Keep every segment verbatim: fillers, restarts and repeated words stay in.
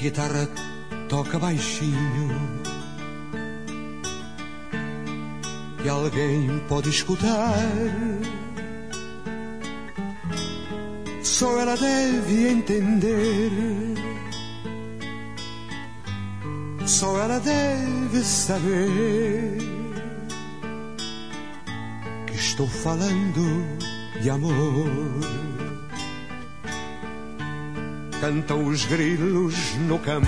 guitarra toca baixinho e alguém pode escutar. Só ela deve entender, só ela deve saber que estou falando de amor. Cantam os grilos no campo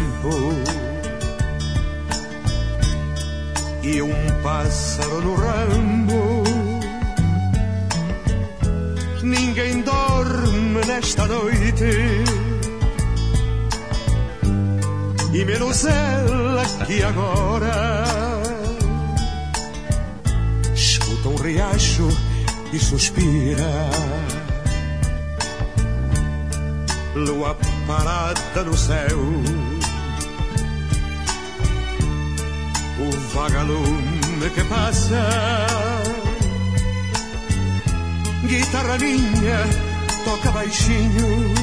e um pássaro no ramo. Ninguém dorme nesta noite e menos ela que agora escuta um riacho e suspira. Lua parada no céu, o vagalume que passa. Guitarra minha toca baixinho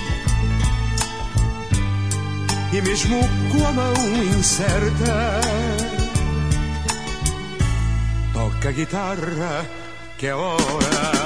e mesmo com a mão incerta toca a guitarra que é hora.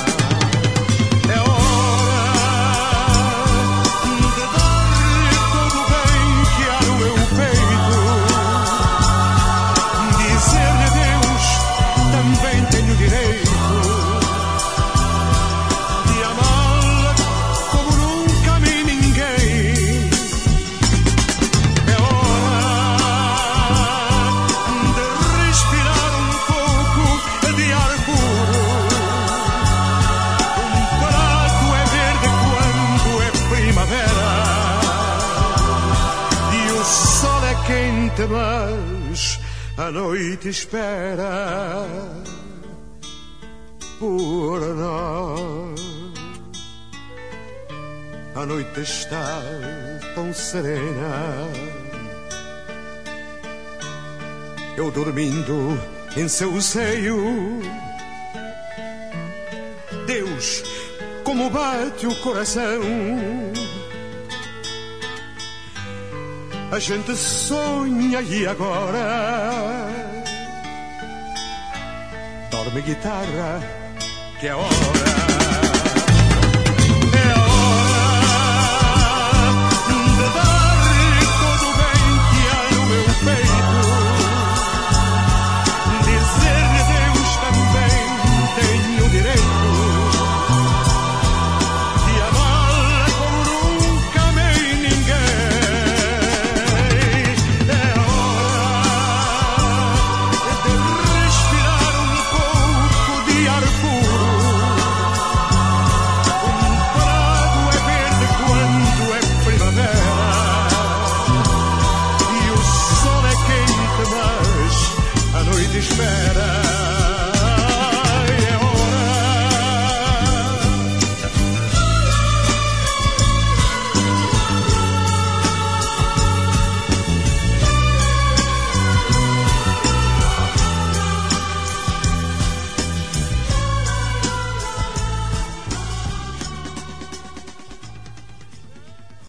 Mas a noite espera por nós. A noite está tão serena, eu dormindo em seu seio. Deus, como bate o coração. A gente sonha e agora dorme guitarra que é hora.